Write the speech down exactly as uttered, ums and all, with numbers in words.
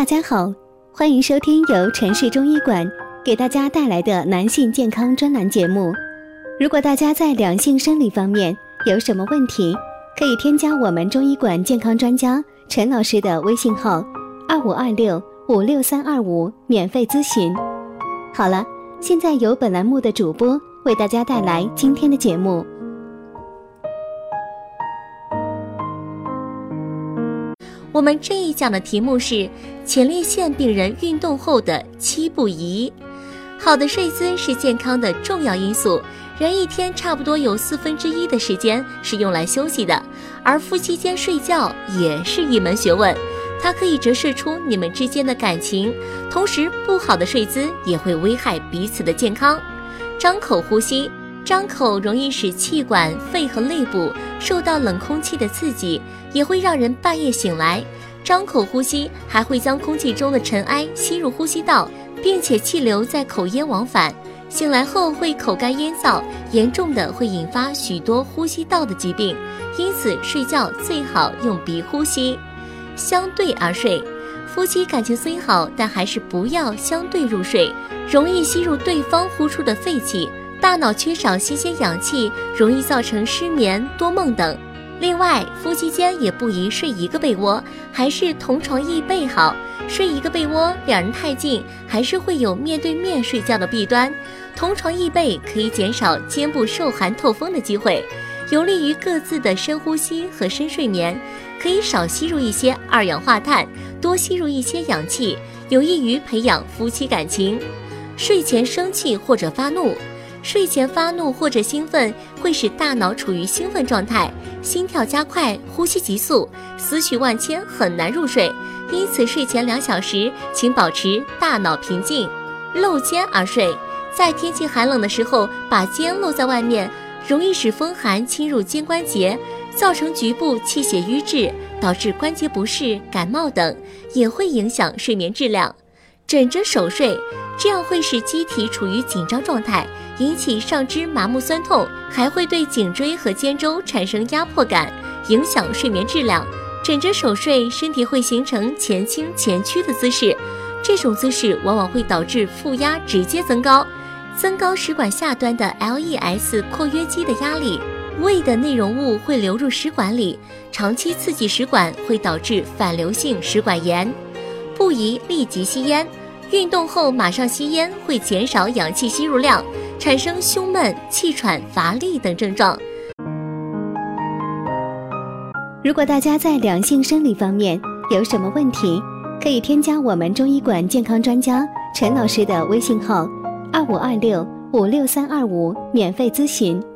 大家好，欢迎收听由城市中医馆给大家带来的男性健康专栏节目。如果大家在两性生理方面有什么问题，可以添加我们中医馆健康专家陈老师的微信号二五二六五六三二五免费咨询。好了，现在由本栏目的主播为大家带来今天的节目。 我们这一讲的题目是前列腺病人运动后的七不宜。好的睡姿是健康的重要因素，人一天差不多有四分之一的时间是用来休息的，而夫妻间睡觉也是一门学问，它可以折射出你们之间的感情，同时不好的睡姿也会危害彼此的健康。张口呼吸，张口容易使气管、肺和肋部受到冷空气的刺激，也会让人半夜醒来。张口呼吸还会将空气中的尘埃吸入呼吸道，并且气流在口咽往返，醒来后会口干咽燥，严重的会引发许多呼吸道的疾病，因此睡觉最好用鼻呼吸。相对而睡，夫妻感情虽好，但还是不要相对入睡，容易吸入对方呼出的废气，大脑缺少新鲜氧气，容易造成失眠、多梦等。另外，夫妻间也不宜睡一个被窝，还是同床异被好。睡一个被窝，两人太近，还是会有面对面睡觉的弊端。同床异被可以减少肩部受寒透风的机会，有利于各自的深呼吸和深睡眠。可以少吸入一些二氧化碳，多吸入一些氧气，有益于培养夫妻感情。睡前生气或者发怒，睡前发怒或者兴奋会使大脑处于兴奋状态，心跳加快，呼吸急速，思绪万千，很难入睡。因此睡前两小时请保持大脑平静。露肩而睡，在天气寒冷的时候把肩露在外面，容易使风寒侵入肩关节，造成局部气血瘀滞，导致关节不适、感冒等，也会影响睡眠质量。枕着手睡，这样会使机体处于紧张状态，引起上肢麻木酸痛，还会对颈椎和肩周产生压迫感，影响睡眠质量。枕着手睡，身体会形成前倾前屈的姿势，这种姿势往往会导致负压直接增高，增高食管下端的 L E S 括约肌的压力，胃的内容物会流入食管里，长期刺激食管会导致反流性食管炎。不宜立即吸烟，运动后马上吸烟会减少氧气吸入量，产生胸闷、气喘、乏力等症状。 如果大家在两性生理方面有什么问题，可以添加我们中医馆健康专家陈老师的微信号二五二六五六三二五免费咨询。